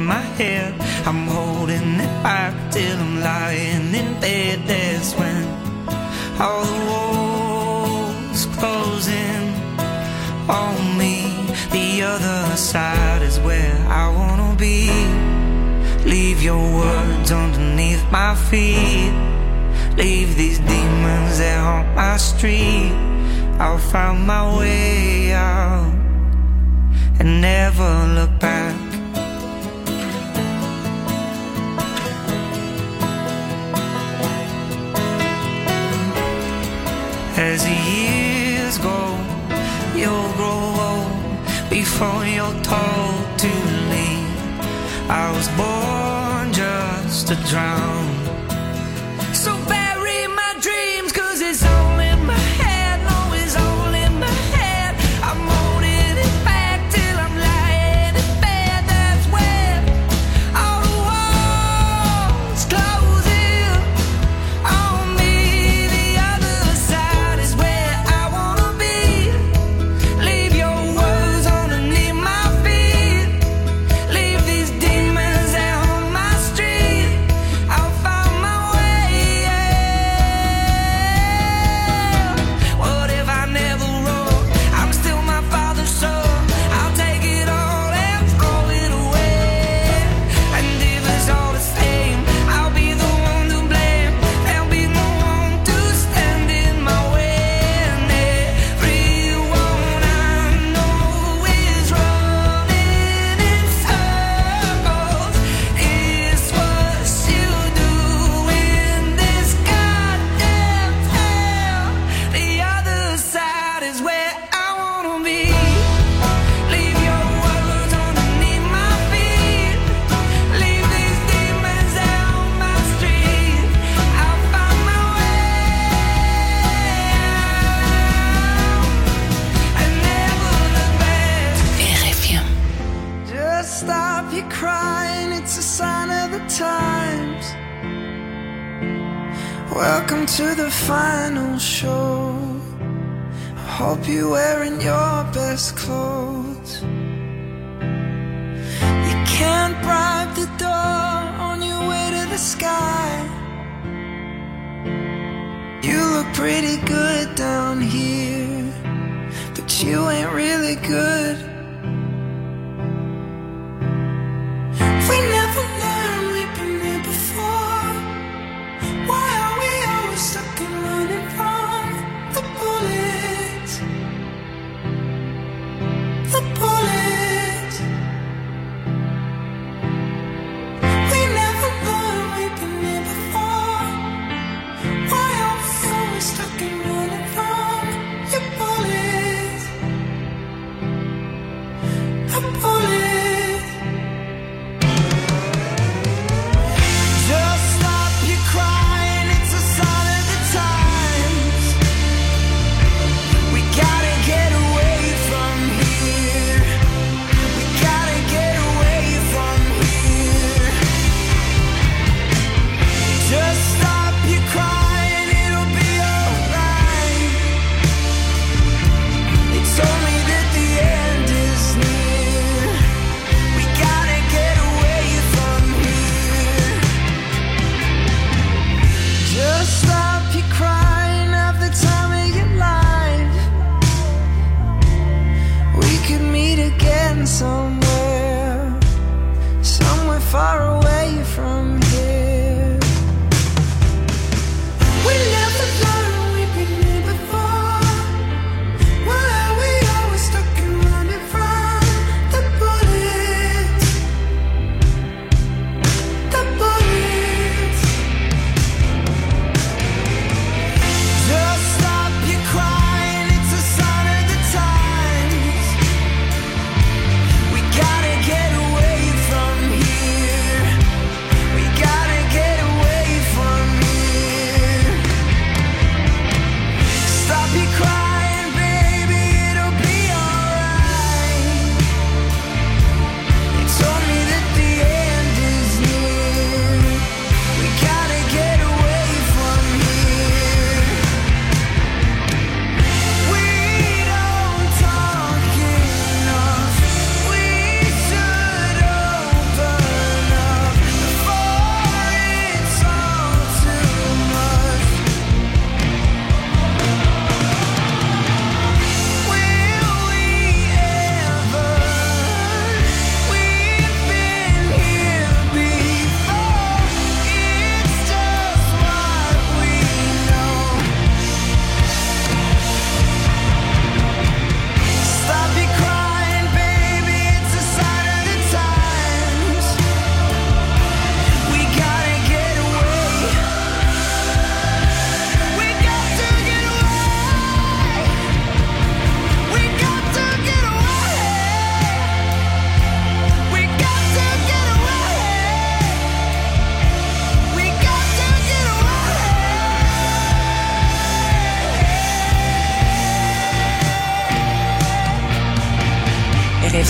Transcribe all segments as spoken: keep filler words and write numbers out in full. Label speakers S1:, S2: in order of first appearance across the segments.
S1: my head. I'm holding it back till I'm lying in bed. That's when all the walls close in on me. The other side is where I wanna be. Leave your words underneath my feet. Leave these demons that haunt my street. I'll find my way out and never look back. As the years go, you'll grow old before you're told to leave. I was born just to drown. So bury my dreams, 'cause it's all in my head. No, it's all in my head. I'm holding it back till I'm lying in bed. That's when all the walls close in on me. The other side is where I wanna be. Leave your words underneath my feet. Leave these demons out on my street. I'll find my way out. What if I never wrote? I'm still my father's son. I'll take it all and throw it away. And if it's all the same, I'll be the one to blame. There'll be no one to stand in my way. And everyone I know is running in circles. It's what you do in this goddamn town. The other side is where I wanna be. Leave your words underneath my feet. Leave these demons out on my street. I'll find my way out and never look back.
S2: R F M.
S3: Just stop your crying, it's a sign of the times. Welcome to the final show. I hope you're wearing your best clothes. You can't bribe the door on your way to the sky. You look pretty good down here, but you ain't really good. We never learned, we've been here before. Why are we always stuck in running from the bullets? The bullets. We never learned, we've been here before. Why are we always stuck in running from your bullets? The bullets. Just stop your crying, it's a sign of the times. We gotta get away from here. We gotta get away from here. Just stop your crying, it'll be alright. They told me that the end is near. We gotta get away from here. Just stop your crying, have the time of your life. We could meet again somewhere, somewhere far away from here. We never learned, we've been here before. Why are we always stuck in running from the bullets? The bullets. Just stop your crying, it's a sign of the times. We gotta get away from here.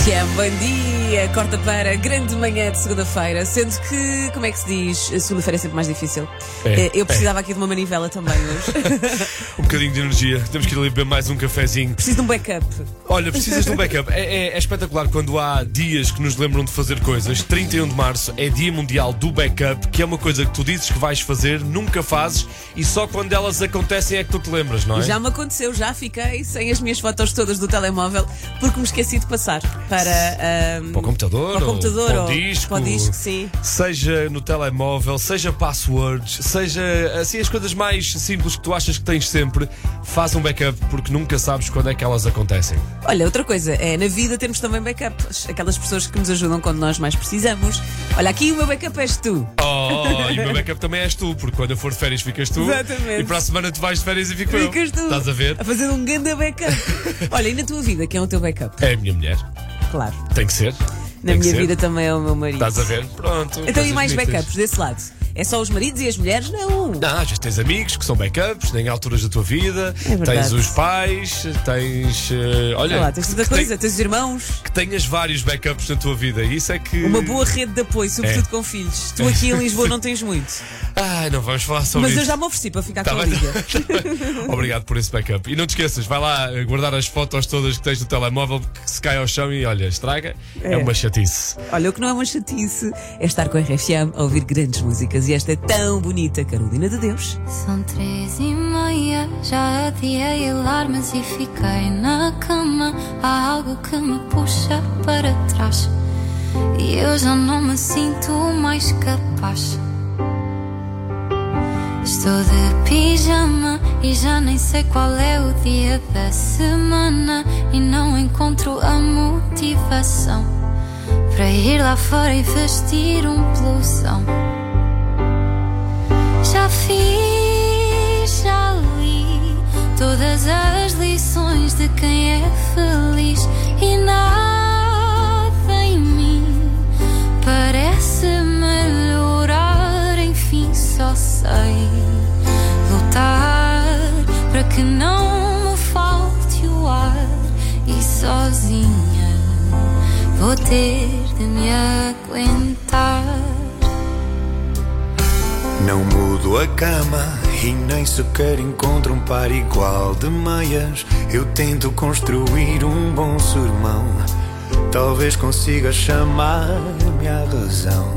S2: F M, bom dia, corta para grande manhã de segunda-feira, sendo que, como é que se diz, a segunda-feira é sempre mais difícil.
S4: É,
S2: Eu precisava
S4: é.
S2: aqui de uma manivela também hoje.
S4: Um bocadinho de energia, temos que ir ali beber mais um cafezinho.
S2: Preciso de um backup.
S4: Olha, precisas de um backup. É, é, é espetacular quando há dias que nos lembram de fazer coisas. trinta e um de março é Dia Mundial do Backup, que é uma coisa que tu dizes que vais fazer, nunca fazes e só quando elas acontecem é que tu te lembras, não é?
S2: Já me aconteceu, já fiquei sem as minhas fotos todas do telemóvel porque me esqueci de passar para, ahm,
S4: Para o computador,
S2: para o computador
S4: ou,
S2: ou
S4: para o disco,
S2: para o disco, sim.
S4: Seja no telemóvel, seja passwords, seja assim as coisas mais simples que tu achas que tens sempre, faz um backup porque nunca sabes quando é que elas acontecem.
S2: Olha, outra coisa, é na vida temos também backups, aquelas pessoas que nos ajudam quando nós mais precisamos. Olha, aqui o meu backup és tu.
S4: Oh, e o meu backup também és tu, porque quando eu for de férias ficas tu.
S2: Exatamente.
S4: E para a semana tu vais de férias e fico eu.
S2: Ficas tu.
S4: Estás a ver?
S2: A fazer um grande backup. Olha, e na tua vida, quem é o teu backup?
S4: É a minha mulher.
S2: Claro.
S4: Tem que ser.
S2: Na
S4: Tem que
S2: minha
S4: ser.
S2: vida também é o meu marido.
S4: Estás a ver? Pronto.
S2: Então,
S4: coisas
S2: e mais
S4: bonitas.
S2: backups desse lado? É só os maridos e as mulheres? Não.
S4: Não, às vezes tens amigos que são backups, em alturas da tua vida,
S2: É verdade.
S4: tens os pais, tens. eh, olha,
S2: Olha lá, tens
S4: que,
S2: tanta
S4: que
S2: coisa,
S4: ten-
S2: tens os irmãos,
S4: que tenhas vários backups na tua vida. E isso é que.
S2: uma boa rede de apoio, sobretudo
S4: É.
S2: com filhos. Tu aqui em Lisboa não tens muito.
S4: Ai, não vamos falar sobre
S2: Mas
S4: isso.
S2: eu já me ofereci para ficar
S4: Tá
S2: com a
S4: bem.
S2: Lídia.
S4: Obrigado por esse backup. E não te esqueças, vai lá eh, guardar as fotos todas que tens no telemóvel, que se cai ao chão e olha, estraga. É,
S2: É.
S4: uma chatice.
S2: Olha, o que não é uma chatice é estar com a R F M a ouvir grandes músicas. E esta é tão bonita, Carolina de Deus.
S5: São três e meia, já adiei alarmes e fiquei na cama. Há algo que me puxa para trás e eu já não me sinto mais capaz. Estou de pijama e já nem sei qual é o dia da semana e não encontro a motivação para ir lá fora e vestir um blusão. Já fiz, já li todas as lições de quem é feliz e nada em mim parece melhorar. Enfim, só sei lutar para que não me falte o ar e sozinha vou ter de me aguentar.
S6: Não mudo a cama e nem sequer encontro um par igual de meias. Eu tento construir um bom sermão, talvez consiga chamar-me a razão.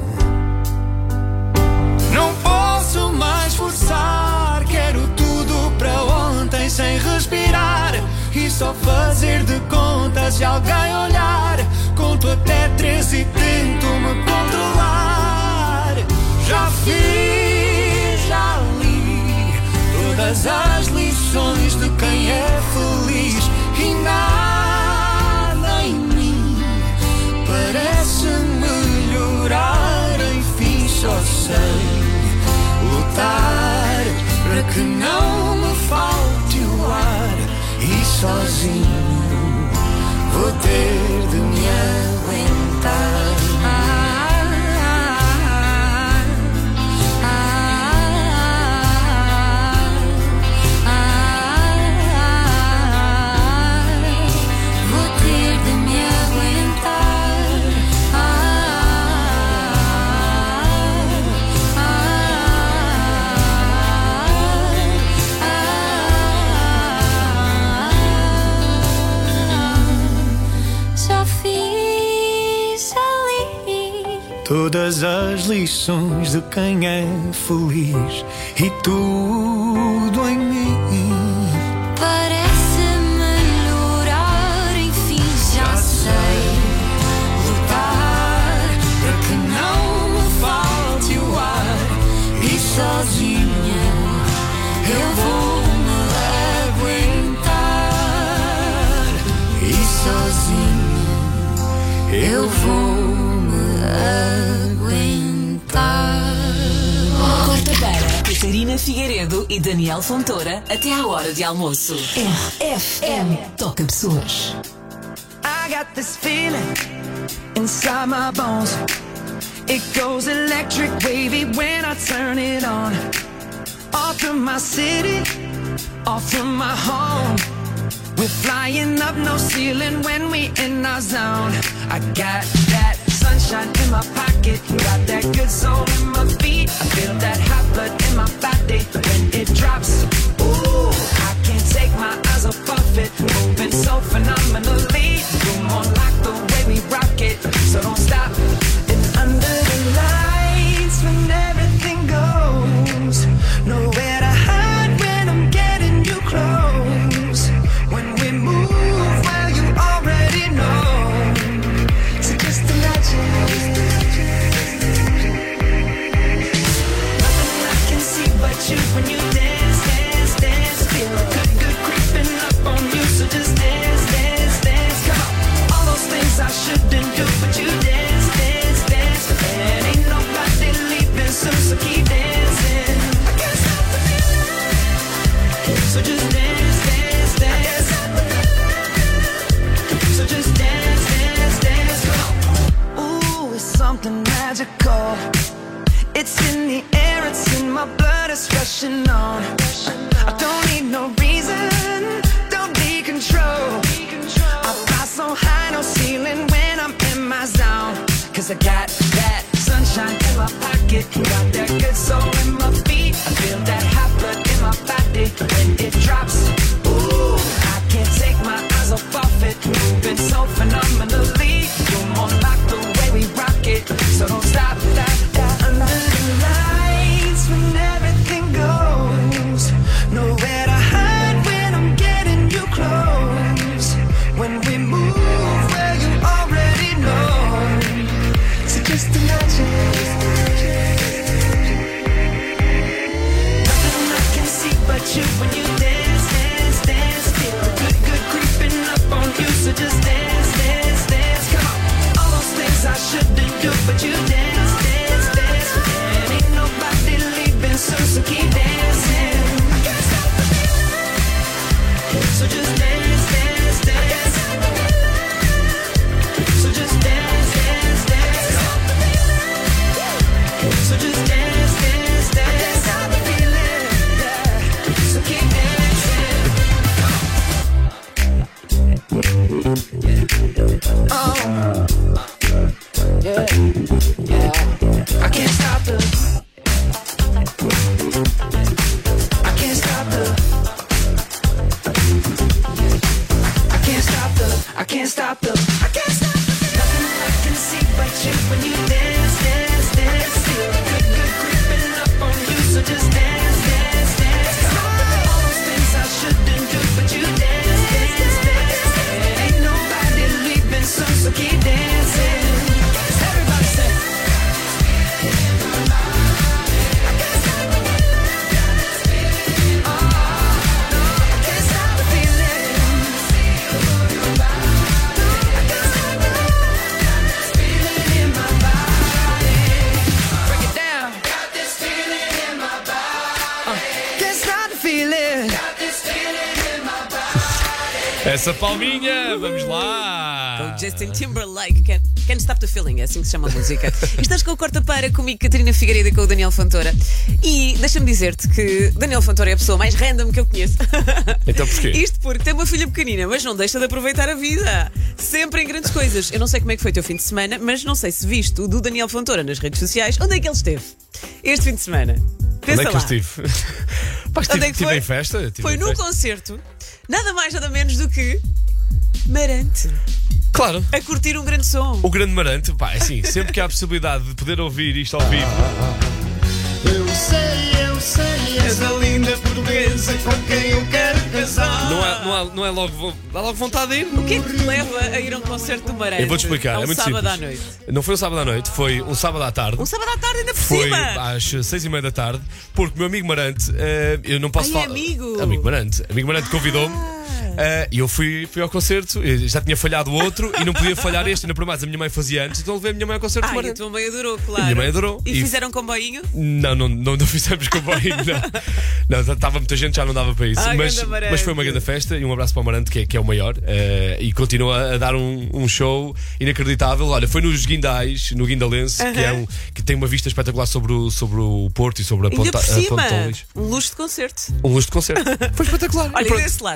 S6: Não posso mais forçar, quero tudo para ontem sem respirar e só fazer de contas de alguém olhar. Conto até três e tento me controlar. Já fiz, já li todas as lições de quem é feliz e nada em mim parece melhorar. Enfim, só sei lutar para que não me falte o ar e sozinho vou ter de me aguentar. Todas as lições de quem é feliz e tudo em mim
S5: parece melhorar. Enfim, já sei lutar
S6: para que não me falte o ar e sozinha eu vou me aguentar e sozinha eu vou aguentar.
S2: Corta para Catarina Figueiredo e Daniel Fontoura até à hora de almoço. R F M toca pessoas.
S1: I got this feeling inside my bones. It goes electric wavy when I turn it on. Off from my city, off from my home. We're flying up no ceiling when we in our zone. I got that sunshine in my pocket, got that good soul in my feet. I feel that hot blood in my body when it drops. Ooh, I can't take my eyes off of it, moving so phenomenally. You're more like the way we rock it, so don't stop. And under the lights when everything goes, nowhere to hide when I'm getting you close. When we move, well you already know. So just imagine. Nothing I can see but you when you dance, dance, dance. Feel good, good creeping up on you. So just dance, dance, dance. Come on, all those things I shouldn't do, but you dance, dance, dance. And ain't nobody leaving soon, so keep dancing. I can't stop the feeling. So just dance, dance, dance. So just dance, dance, dance. Come on. Ooh, it's something magical. It's in the air, it's in my blood, it's rushing on. I don't need no reason, don't need control. I fly so high, no ceiling when I'm in my zone. Cause I got that sunshine in my pocket, got that good soul in my feet. I feel that hot blood in my body when it drops. Ooh, I can't take my eyes off of it, moving so phenomenally. You're more like the way we rock it, so don't stop that. Under the lights when everything goes, nowhere to hide when I'm getting you close. When we move, well you already know. So just imagine. Nothing I can see but you when you dance, dance, dance. Feel good, good creeping up on you. So just dance, dance, dance. Come on, all those things I shouldn't do, but you dance, dance, dance. And ain't nobody leaving soon, so keep dancing. I can't stop the feeling. So just dance, dance, dance. So just dance, dance, dance. So just dance, dance, dance. I can't stop the feeling, yeah. So keep dancing. Oh, yeah, yeah. I can't stop the. I can't stop the. I can't stop the. I can't stop the. I can't stop the. Nothing I can see but you when you dance, dance, dance. Feel good, good creeping up on you. So just dance, dance, dance. All those things I shouldn't do, but you dance, dance, dance. And ain't nobody leaving soon, so keep dancing. Everybody say.
S4: Essa palminha, vamos lá.
S2: O Justin Timberlake, Can't, Can't Stop the Feeling, é assim que se chama a música. Estás com o Corta Para, comigo, Catarina Figueiredo, e com o Daniel Fontoura. E deixa-me dizer-te que Daniel Fontoura é a pessoa mais random que eu conheço.
S4: Então porquê?
S2: Isto porque tem uma filha pequenina, mas não deixa de aproveitar a vida. Sempre em grandes coisas. Eu não sei como é que foi o teu fim de semana, mas não sei se viste o do Daniel Fontoura nas redes sociais. Onde é que ele esteve este fim de semana? Pensa
S4: Onde é que
S2: lá.
S4: eu estive? Pá, estive,
S2: Onde é que
S4: estive
S2: foi?
S4: em festa. estive
S2: Foi
S4: em
S2: num
S4: festa.
S2: concerto, nada mais nada menos do que Marante,
S4: Claro.
S2: a curtir um grande som.
S4: O grande Marante, pá, é assim, sempre que há a possibilidade de poder ouvir isto ao vivo.
S6: Eu sei, eu sei, és a linda portuguesa com quem eu quero casar.
S4: Não é, não é, não é logo. vo- Dá logo vontade de ir.
S2: O que é que te leva a ir a um concerto do Marante?
S4: Eu vou-te explicar,
S2: a um
S4: é muito
S2: sábado
S4: simples.
S2: à noite.
S4: Não foi um sábado à noite, foi um sábado à tarde.
S2: Um sábado à tarde ainda por
S4: Foi
S2: cima.
S4: às seis e meia da tarde, porque o meu amigo Marante, eh, eu não posso
S2: Ai,
S4: falar.
S2: amigo.
S4: Amigo Marante. Amigo Marante convidou-me. eh, E eu fui, fui ao concerto, eu já tinha falhado o outro e não podia falhar este, ainda por mais a minha mãe fazia antes, então levei a minha mãe ao concerto do
S2: Ai, a
S4: Marante.
S2: tua mãe adorou, claro.
S4: A minha mãe adorou.
S2: E,
S4: E-
S2: fizeram comboinho?
S4: Não, não, não, não fizemos comboio, não. Não, estava muita gente, já não dava para isso.
S2: Ah,
S4: mas,
S2: ganda Marante.
S4: mas foi uma grande festa e um abraço para o Marante, que é, que é o maior. eh, e continua a dar um, um show inacreditável. Olha, foi nos Guindais, no Guindalense, que, é um, que tem uma vista espetacular sobre o, sobre o Porto e sobre a
S2: Ainda
S4: Ponta,
S2: por
S4: a
S2: cima,
S4: Ponte de Torres.
S2: um luxo de concerto.
S4: Um luxo de concerto. Foi espetacular.
S2: Olha,
S4: E
S2: e
S4: pronto.
S2: desse lado, o teu fim de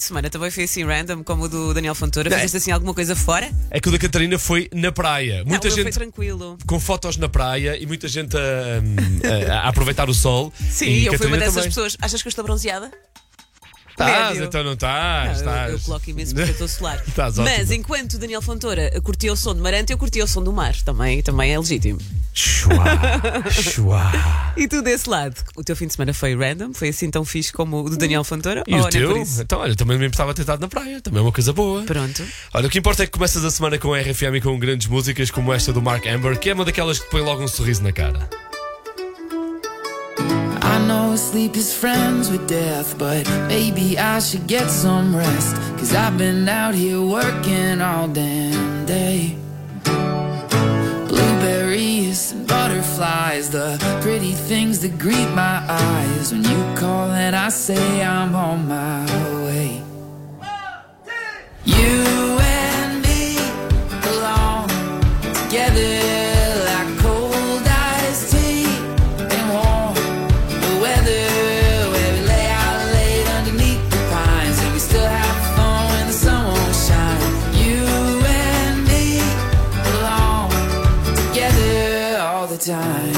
S2: semana também foi assim random, como o do Daniel Fontoura?
S4: Não,
S2: Fizeste assim alguma coisa fora?
S4: É que o da Catarina foi na praia. Muita
S2: Não, o meu
S4: gente
S2: foi tranquilo.
S4: com fotos na praia e muita gente a, a- a aproveitar o sol.
S2: Sim,
S4: e
S2: eu fui uma
S4: Catarina
S2: dessas
S4: também.
S2: pessoas. Achas que eu estou bronzeada?
S4: Estás,
S2: Médio.
S4: então não estás.
S2: Não, eu,
S4: estás.
S2: eu coloco imenso protetor solar.
S4: Estás
S2: Mas
S4: ótima.
S2: enquanto o Daniel Fontoura curtia o som de Marante, eu curtia o som do mar. Também, também é legítimo.
S4: Chua, chua.
S2: E tu desse lado, o teu fim de semana foi random? Foi assim tão fixe como o do Daniel Fontoura?
S4: E
S2: Ou
S4: o
S2: nem
S4: teu?
S2: por isso?
S4: Então, olha, também me estava tentado na praia. Também é uma coisa boa.
S2: Pronto.
S4: Olha, o que importa é que começas a semana com a R F M e com grandes músicas como esta do Mark Amber, que é uma daquelas que põe logo um sorriso na cara.
S3: I know sleep is friends with death, but maybe I should get some rest. Cause I've been out here working all damn day. Blueberries and butterflies, the pretty things that greet my eyes. When you call and I say I'm on my way. You and me belong together. Time.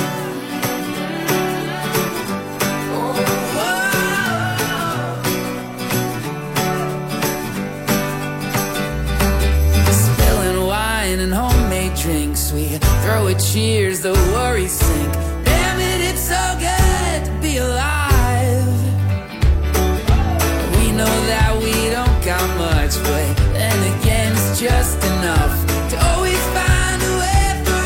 S3: Spilling wine and homemade drinks, we throw a cheers, the worries sink. Damn it, it's so good to be alive. We know that we don't got much, but then again, it's just enough to always find a way.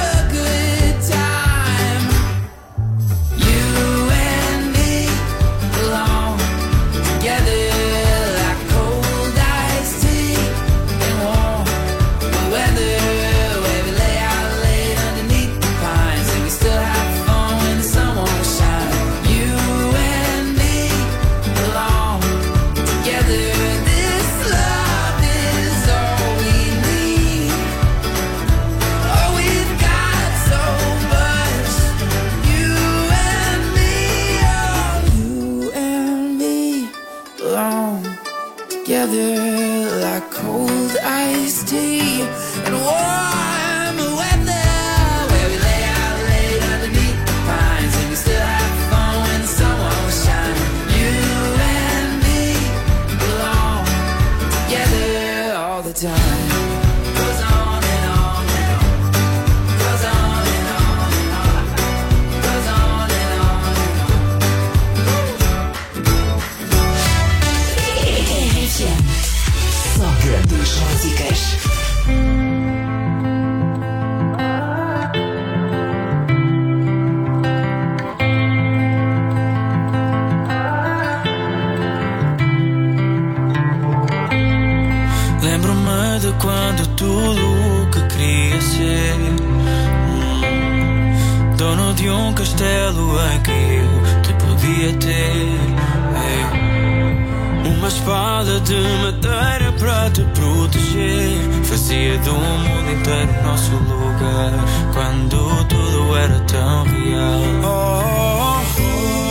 S3: Together like cold iced tea and warm weather, where we lay out late underneath the pines and we still have fun when the sun won't shine. You and me belong together all the time. Goes on and on and on. Goes on and on and on. Goes on and on and on.
S7: Só grandes músicas.
S6: Lembro-me de quando tudo o que queria ser, hum, dono de um castelo em que eu te podia ter. Hey. Uma espada de madeira para te proteger, fazia do mundo inteiro nosso lugar, quando tudo era tão real. Oh, oh,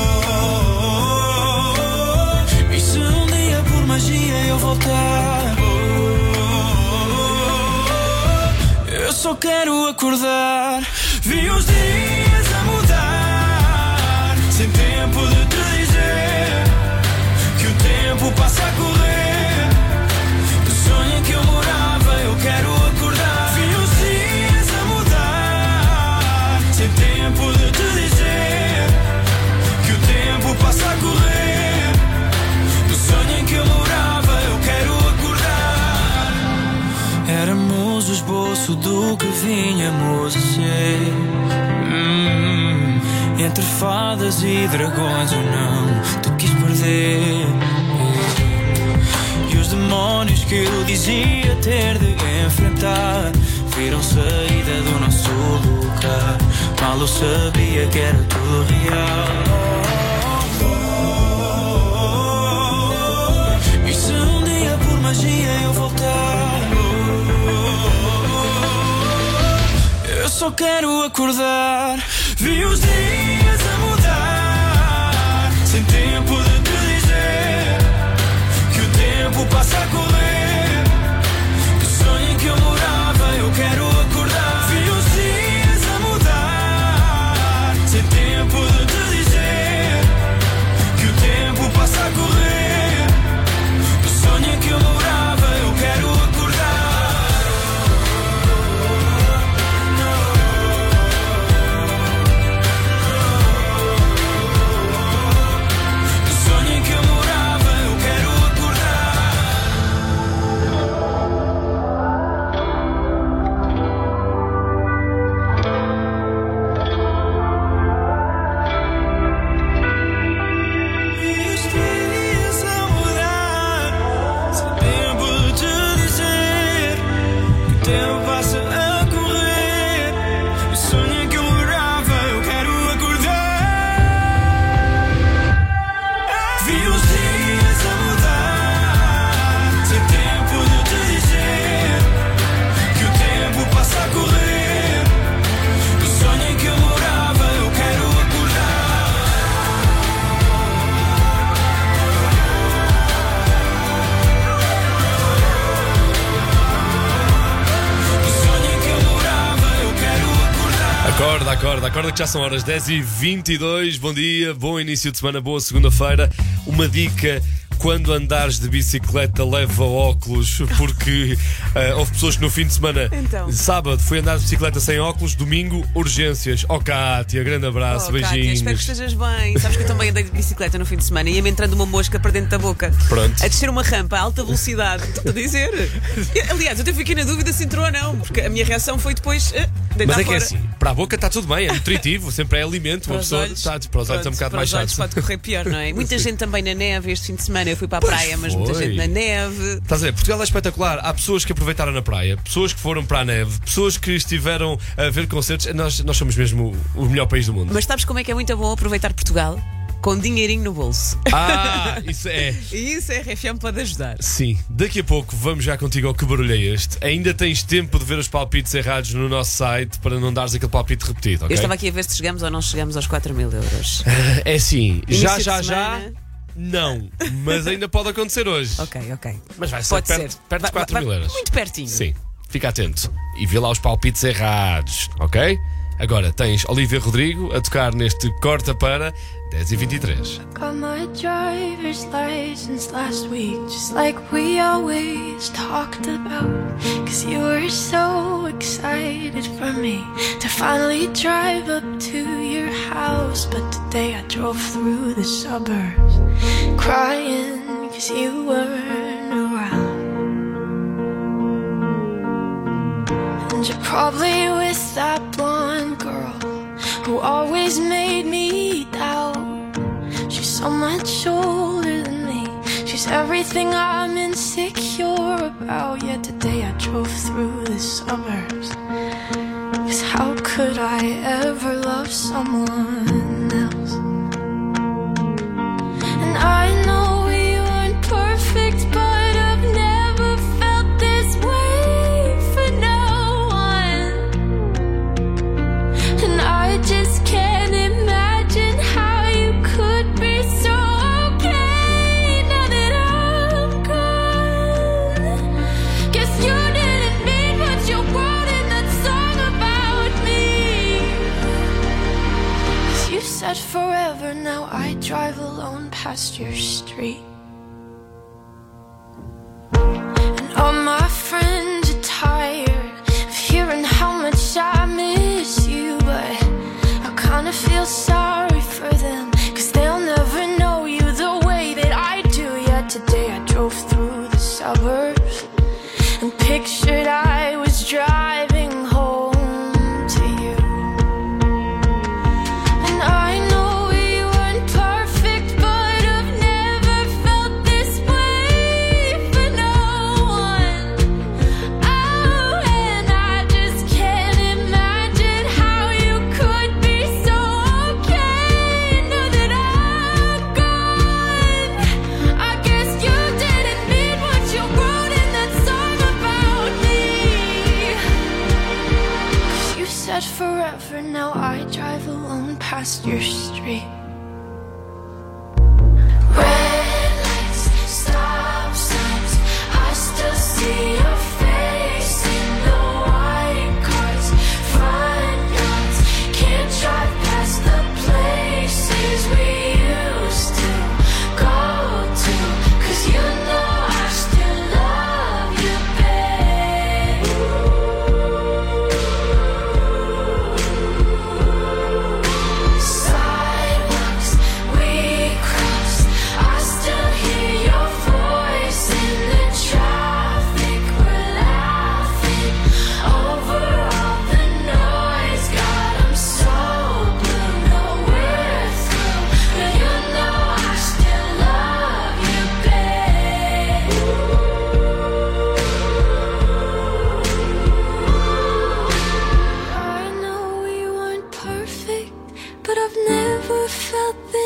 S6: oh, oh. E se um dia por magia eu voltar, eu só quero acordar. Vi os dias a mudar, sem tempo de te dizer que o tempo passa a correr. Do sonho em que eu morava, eu quero acordar. Vi os dias a mudar, sem tempo de te dizer que o tempo passa a correr. Do sonho em que eu morava, eu quero acordar. Éramos o esboço do que vinhamos a ser. Hum, entre fadas e dragões eu não te quis perder. E os demónios que eu dizia ter de enfrentar viram saída do nosso lugar. Mal eu sabia que era tudo real. E se um dia por magia eu voltar, eu só quero acordar. Vi os dias a mudar, sem tempo de te dizer que o tempo tempo passa a correr. Do sonho em que eu morava eu quero acordar. Vi os dias a mudar, sem tempo de te dizer que o tempo passa a correr. Do sonho em que eu morava eu quero acordar. Do sonho em que eu morava eu quero
S4: Acorda, acorda, acorda que já são horas dez e vinte e dois. Bom dia, bom início de semana, boa segunda-feira. Uma dica: quando andares de bicicleta, leva óculos, porque uh, houve pessoas que no fim de semana,
S2: Então.
S4: sábado, foi andar de bicicleta sem óculos, domingo, urgências. Ó, Kátia, grande abraço,
S2: Oh, Kátia,
S4: beijinhos.
S2: espero que estejas bem. Sabes que eu também andei de bicicleta no fim de semana e ia-me entrando uma mosca para dentro da boca.
S4: Pronto.
S2: A descer uma rampa a alta velocidade. Estou a dizer. Eu, aliás, eu até fiquei na dúvida se entrou ou não, porque a minha reação foi depois. Uh,
S4: Mas é que
S2: fora.
S4: é assim, para a boca está tudo bem, é nutritivo, sempre é alimento,
S2: Para
S4: uma
S2: os
S4: pessoa
S2: olhos,
S4: está, para os olhos é um
S2: pronto,
S4: bocado
S2: para
S4: mais
S2: os olhos
S4: chato.
S2: pode correr pior, não é? Muita gente também na neve este fim de semana. Eu fui para a
S4: Pois
S2: praia, mas muita
S4: foi.
S2: gente na neve.
S4: Estás a ver, Portugal é espetacular. Há pessoas que aproveitaram na praia, pessoas que foram para a neve, pessoas que estiveram a ver concertos. Nós, nós somos mesmo o, o melhor país do mundo.
S2: Mas sabes como é que é muito bom aproveitar Portugal? Com dinheirinho no bolso.
S4: Ah, isso é.
S2: E isso a R F M pode ajudar.
S4: Sim, daqui a pouco vamos já contigo ao Que Barulho é Este. Ainda tens tempo de ver os palpites errados no nosso site para não dares aquele palpite repetido, ok?
S2: Eu estava aqui a ver se chegamos ou não chegamos aos quatro mil euros.
S4: É assim,
S2: Início
S4: já,
S2: de
S4: já, já.
S2: semana.
S4: Não, mas ainda pode acontecer hoje.
S2: Ok, ok.
S4: Mas vai ser
S2: Pode
S4: perto,
S2: ser.
S4: perto de
S2: Vai-
S4: quatro
S2: vai-
S4: mil euros.
S2: Muito pertinho.
S4: Sim, fica atento. E vê lá os palpites errados, ok? Agora tens Olivia Rodrigo a tocar neste Corta para dez e vinte e três.
S5: Got my driver's license last week, just like we always talked about. Cause you were so excited for me to finally drive up to your house. But today I drove through the suburbs, crying cause you weren't around. And you're probably with that blonde girl who always made me doubt. She's so much older than me. She's everything I'm insecure about. Yet today I drove through the suburbs. Cause how could I ever love someone else? And I know we weren't perfect, but I've never felt this way for no one. And I just can't imagine how you could be so okay now that I'm gone. Guess you didn't mean what you wrote in that song about me. 'Cause you said forever, now I drive alone past your street. And all my friends are tired of hearing how much I miss you, but I kinda feel sorry for them, cause they'll never know you the way that I do. Yet today I drove through the suburbs and pictured I was driving home to you. And I know we weren't perfect, but I've never felt this way for no one. Oh, and I just can't imagine how you could be so okay now that I'm gone. I guess you didn't mean what you wrote in that song about me. 'Cause you said forever, now I drive alone past your street. Red lights, stop signs,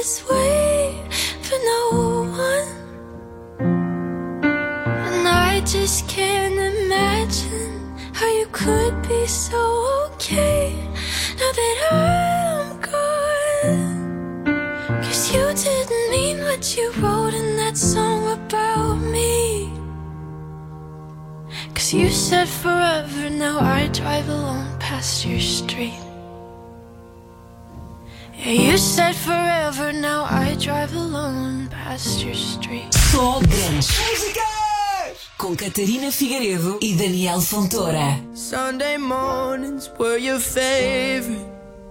S5: this way for no one. And I just can't imagine how you could be so okay now that I'm gone. Cause you didn't mean what you wrote in that song about me. Cause you said forever, now I drive alone past your street. Yeah, you said forever, now I drive alone past your street.
S7: Só grandes músicas com Catarina Figueiredo e Daniel Fontoura.
S3: Sunday mornings were your favorite.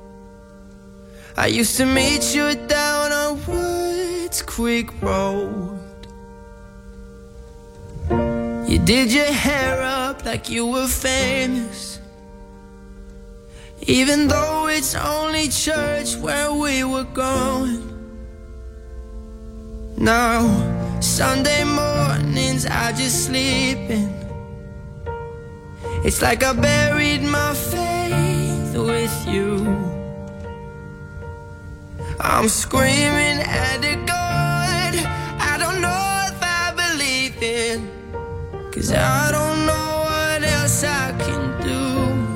S3: I used to meet you down on Woods Creek Road. You did your hair up like you were famous, even though it's only church where we were going. Now, Sunday mornings I just sleep in. It's like I buried my faith with you. I'm screaming at the God I don't know if I believe in, 'cause I don't know what else I can do.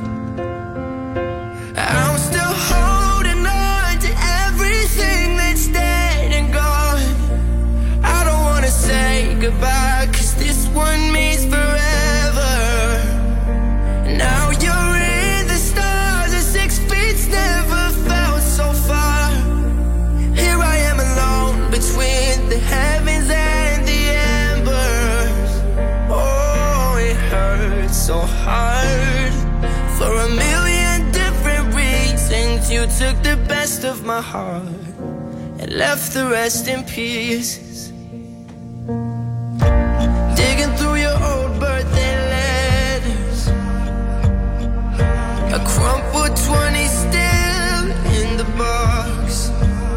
S3: I'm still holding on to everything that's dead and gone. I don't wanna say goodbye, 'cause this one means forever. Now you're in the stars, and six feet's never felt so far. Here I am alone between the heavens and the embers. Oh, it hurts so hard. For a million different reasons, you took the best of my heart and left the rest in pieces. Digging through your old birthday letters, a crumpled twenty still in the box.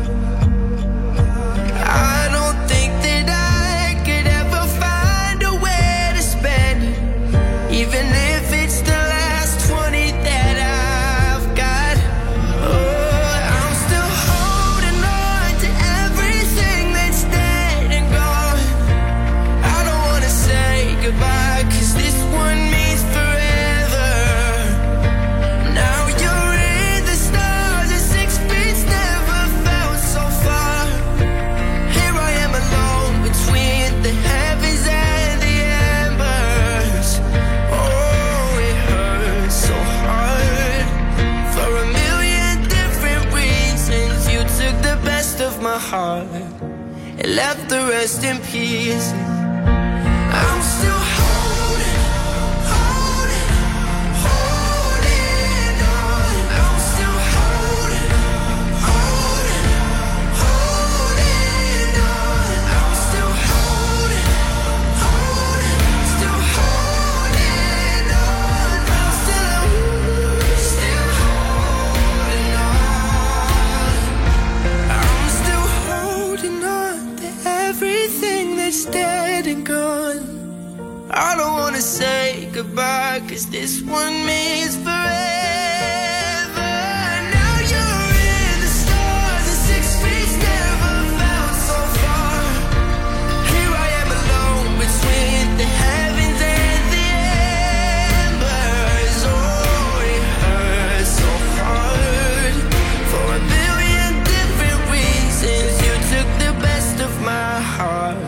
S3: I don't think that I could ever find a way to spend it, even if it's the last twenty that I've got. Oh, I'm still holding on to everything that's dead and gone. I don't wanna say goodbye, 'cause this one means forever. Now you're in the stars, and six feet's never felt so far. Here I am alone between the heavens and the embers. Oh, it hurts so hard. For a million different reasons, you took the best of my heart and left the rest in pieces. I'm still holding, holding, holding on. I'm still holding, holding, holding on. I'm still holding, holding, still holding on. I'm still, still holding on. I'm still holding on to everything that's dead and gone. I don't wanna say goodbye, 'cause this one means forever. Now you're in the stars, and six feet never felt so far. Here I am alone between the heavens and the embers. Oh, it hurts so hard. For a billion different reasons, you took the best of my heart,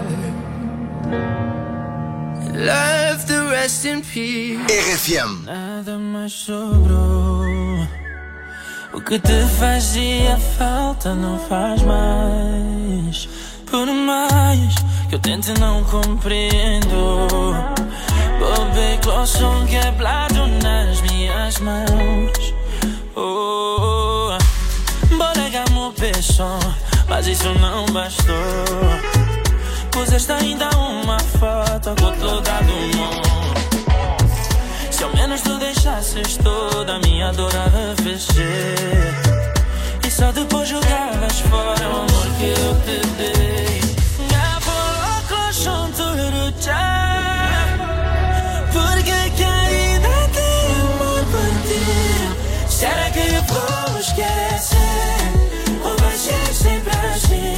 S3: left the rest in peace.
S8: R F M.
S3: Nada mais sobrou. O que te fazia falta não faz mais. Por mais que eu tente, não compreendo. Bobei cloche um quebrado nas minhas mãos. Oh, borregamos o peixe, mas isso não bastou. Puseste ainda uma foto com toda do mundo. Se ao menos tu deixasses toda a minha dor a rever, e só depois jogavas fora o amor que eu te dei. Porque que ainda tenho amor por ti? Será que eu vou esquecer? Ou vai ser sempre assim?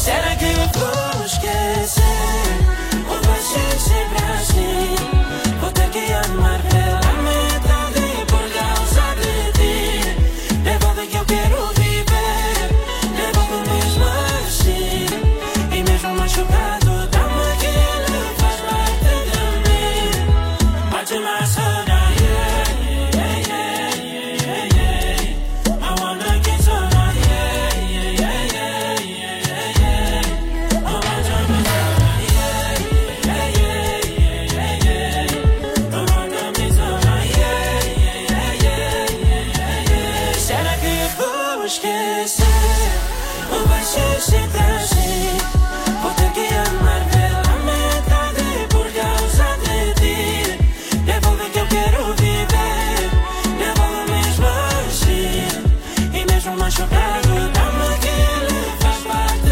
S3: Será que eu vou esquecer? Ou vai ser sempre assim? Vou ter que amar pela metade por causa de ti. Devolve que eu quero viver, devolve mesmo assim. E mesmo machucado, dá-me aquilo, faz parte de mim. Bate mais saudade, yeah, yeah, yeah, yeah, yeah. I wanna get some, yeah, yeah, yeah, yeah, yeah, yeah. I wanna be some, yeah, yeah, yeah, yeah, yeah. I wanna be some, yeah, yeah, yeah, yeah, yeah. Será que eu vou esquecer? Ou vai ser sempre assim? Vou ter que amar pela metade por causa de ti. Devolve que eu quero viver, devolve mesmo assim. E mesmo machucado, dá-me aquilo, faz parte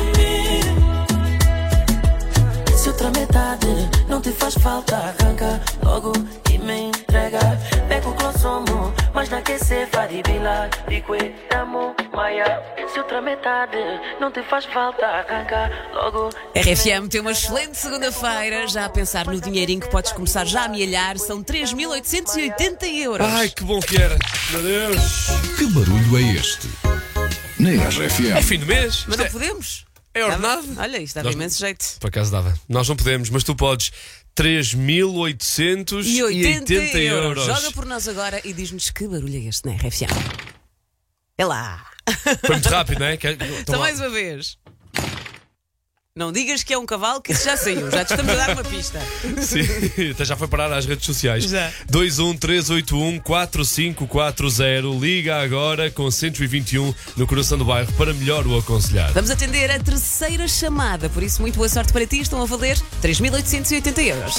S3: de mim. Se outra metade não te faz falta, arranca logo e me entrega. Pega o glossomo, mas não quer ser faribila. Dique, damo, maia. Se outra metade não te faz falta, arranca logo.
S2: R F M tem uma excelente segunda-feira. Já a pensar no dinheirinho que podes começar já a amealhar. São três mil oitocentos e oitenta euros.
S4: Ai, que bom que era. Meu Deus.
S8: Que barulho é este? Na R F M.
S4: É fim do mês.
S2: Mas
S4: Isto
S2: não
S4: é,
S2: podemos.
S4: é ordenado.
S2: Dava- Olha, isto dava
S4: Nós-
S2: imenso jeito.
S4: Por acaso dava. Nós não podemos, mas tu podes. três mil oitocentos
S2: E oitenta euros.
S4: euros.
S2: Joga por nós agora e diz-nos que barulho é este na R F M. É lá.
S4: Foi muito rápido, não é? Que-
S2: Então
S4: Então,
S2: mais uma vez. Não digas que é um cavalo, que isso já saiu. Já te estamos a dar uma pista.
S4: Sim, até já foi parar às redes sociais.
S2: Já.
S4: dois um três oito um quatro cinco quatro zero. Liga agora com cento e vinte e um no coração do bairro para melhor o aconselhar.
S2: Vamos atender a terceira chamada, por isso muito boa sorte para ti. Estão a valer três mil oitocentos e oitenta euros.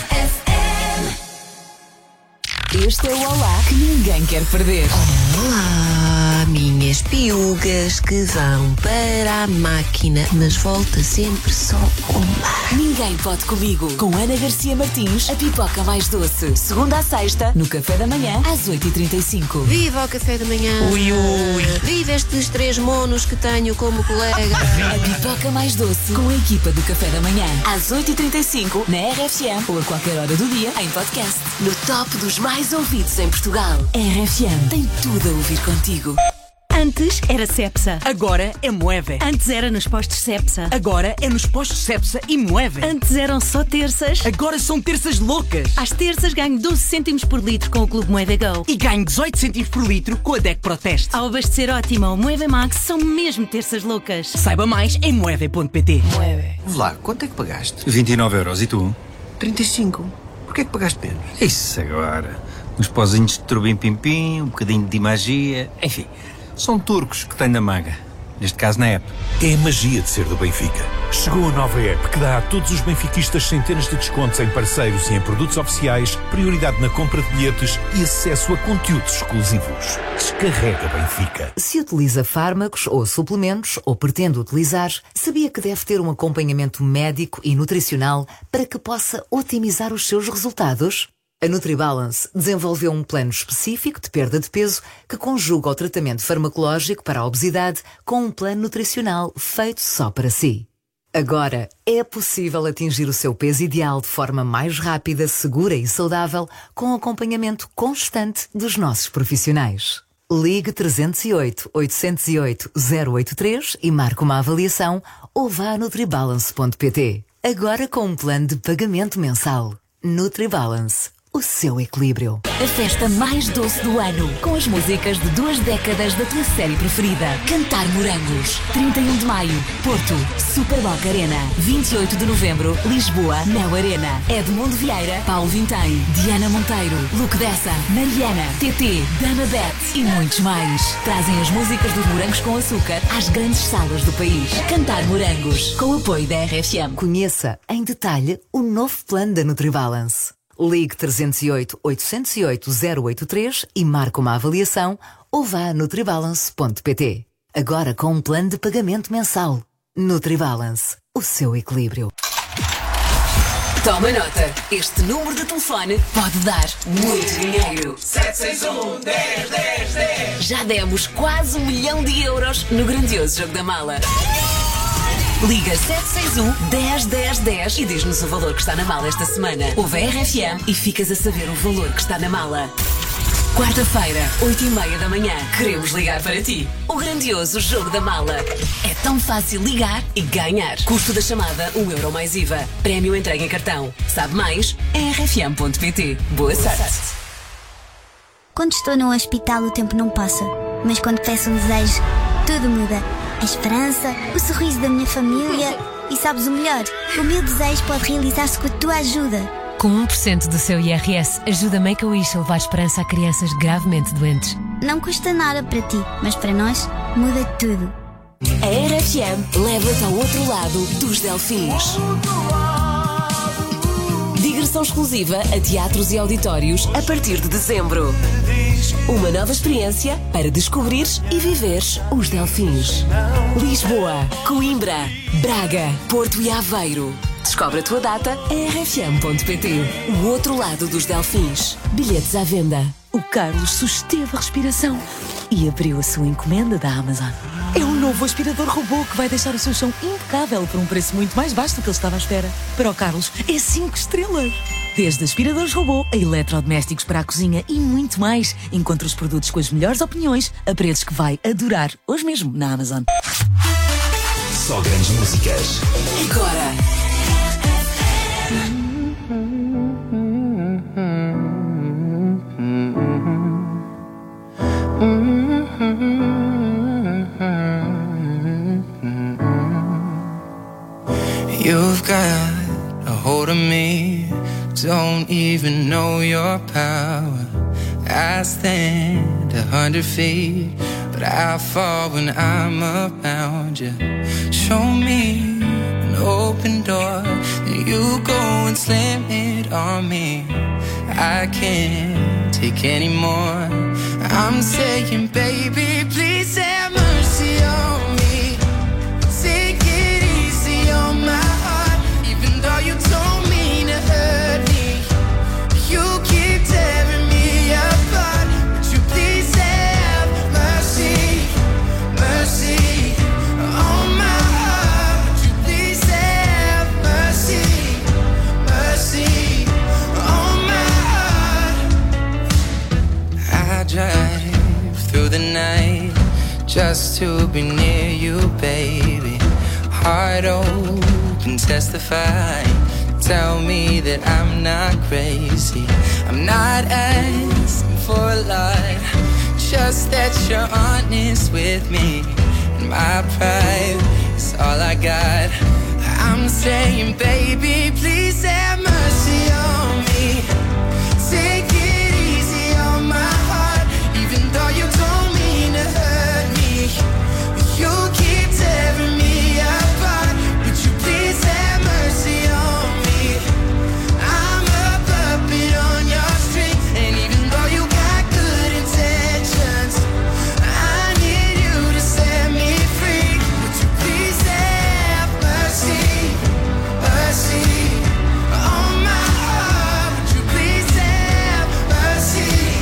S7: Este é o Olá que ninguém quer perder.
S9: Olá, minhas piugas que vão para a máquina, mas volta sempre só uma.
S7: Ninguém pode comigo. Com Ana Garcia Martins, a pipoca mais doce. Segunda a sexta, no café da manhã, às oito e trinta e cinco.
S9: Viva o café da manhã!
S2: Ui, ui.
S9: Viva estes três monos que tenho como colega!
S7: A pipoca mais doce com a equipa do café da manhã. Às oito e trinta e cinco, na R F M ou a qualquer hora do dia, em podcast.
S9: No top dos mais ouvidos em Portugal.
S7: R F M tem tudo a ouvir contigo.
S10: Antes era Cepsa, agora é Moeve. Antes era nos postos Cepsa, agora é nos postos Cepsa e Moeve. Antes eram só terças, agora são terças loucas. Às terças ganho doze cêntimos por litro com o Clube Moeve Go. E ganho dezoito cêntimos por litro com a D E C Proteste. Ao abastecer Ótima ou Moeve Max, são mesmo terças loucas. Saiba mais em moeve ponto pt.
S11: Lá, quanto é que pagaste? vinte e nove euros. E tu? trinta e cinco. Porquê é que pagaste menos? Isso agora. Uns pozinhos de turbim-pim-pim, um bocadinho de magia. Enfim, são turcos que têm na manga. Neste caso, na app.
S12: É a magia de ser do Benfica. Chegou a nova app que dá a todos os benfiquistas centenas de descontos em parceiros e em produtos oficiais, prioridade na compra de bilhetes e acesso a conteúdos exclusivos. Descarrega Benfica.
S13: Se utiliza fármacos ou suplementos, ou pretende utilizar, sabia que deve ter um acompanhamento médico e nutricional para que possa otimizar os seus resultados? A NutriBalance desenvolveu um plano específico de perda de peso que conjuga o tratamento farmacológico para a obesidade com um plano nutricional feito só para si. Agora é possível atingir o seu peso ideal de forma mais rápida, segura e saudável com acompanhamento constante dos nossos profissionais. Ligue trezentos e oito, oitocentos e oito, zero oito três e marque uma avaliação ou vá a nutribalance ponto pt. Agora com um plano de pagamento mensal. NutriBalance. O seu equilíbrio.
S7: A festa mais doce do ano, com as músicas de duas décadas da tua série preferida. Cantar Morangos. trinta e um de maio, Porto, Super Boca Arena. vinte e oito de novembro, Lisboa, Neo Arena. Edmundo Vieira, Paulo Vintém, Diana Monteiro, Luke Dessa, Mariana, T T, Dana Bet e muitos mais. Trazem as músicas dos Morangos com Açúcar às grandes salas do país. Cantar Morangos, com o apoio da R F M.
S13: Conheça em detalhe o novo plano da NutriBalance. Ligue trezentos e oito, oitocentos e oito, zero oito três e marque uma avaliação ou vá a nutribalance ponto pt. Agora com um plano de pagamento mensal. NutriBalance. O seu equilíbrio.
S7: Toma nota, este número de telefone pode dar muito dinheiro.
S3: sete seis um, dez, dez, dez.
S7: Já demos quase um milhão de euros no grandioso Jogo da Mala. Liga sete seis um, dez, dez, dez e diz-nos o valor que está na mala esta semana. Ouve a R F M e ficas a saber o valor que está na mala. Quarta-feira, oito e meia da manhã, queremos ligar para ti. O grandioso Jogo da Mala. É tão fácil ligar e ganhar. Custo da chamada, um euro mais I V A. Prémio entregue em cartão. Sabe mais? É r f m ponto p t. Boa sorte.
S14: Quando estou no hospital o tempo não passa. Mas quando peço um desejo, tudo muda. A esperança, o sorriso da minha família. E sabes o melhor? O meu desejo pode realizar-se com a tua ajuda.
S15: Com um por cento do seu I R S, ajuda Make-A-Wish a levar esperança a crianças gravemente doentes.
S14: Não custa nada para ti, mas para nós muda tudo.
S7: A R F M leva-te ao outro lado dos Delfins. Digressão exclusiva a teatros e auditórios a partir de dezembro. Uma nova experiência para descobrires e viveres os Delfins. Lisboa, Coimbra, Braga, Porto e Aveiro. Descobre a tua data em r f m ponto p t. O outro lado dos Delfins. Bilhetes à venda.
S10: O Carlos susteve a respiração e abriu a sua encomenda da Amazon. É um novo aspirador robô que vai deixar o seu chão impecável por um preço muito mais baixo do que ele estava à espera. Para o Carlos, é cinco estrelas. Desde aspiradores robô a eletrodomésticos para a cozinha e muito mais. Encontre os produtos com as melhores opiniões a preços que vai adorar hoje mesmo na Amazon.
S16: Só grandes músicas.
S7: Agora.
S3: You've got a hold of me, don't even know your power. I stand a hundred feet, but I fall when I'm around you. Show me an open door, and you go and slam it on me. I can't take any more. I'm saying, baby, please have mercy on me. Take it easy on my heart, even though you don't mean to hurt me. You keep tearing me apart. Would you please have mercy, mercy on my heart? Would you please have mercy, mercy on my heart? I drive through the night just to be near you, baby. Heart open, testify. Tell me that I'm not crazy. I'm not asking for a lot, just that you're honest with me. And my pride is all I got. I'm saying, baby, please have mercy on me. Take it easy on my heart, even though you don't mean to hurt me. You keep tearing me apart. Would you please have mercy on me? I'm a puppet on your string, and even though you got good intentions, I need you to set me free. Would you please have mercy, mercy on my heart? Would you please have mercy,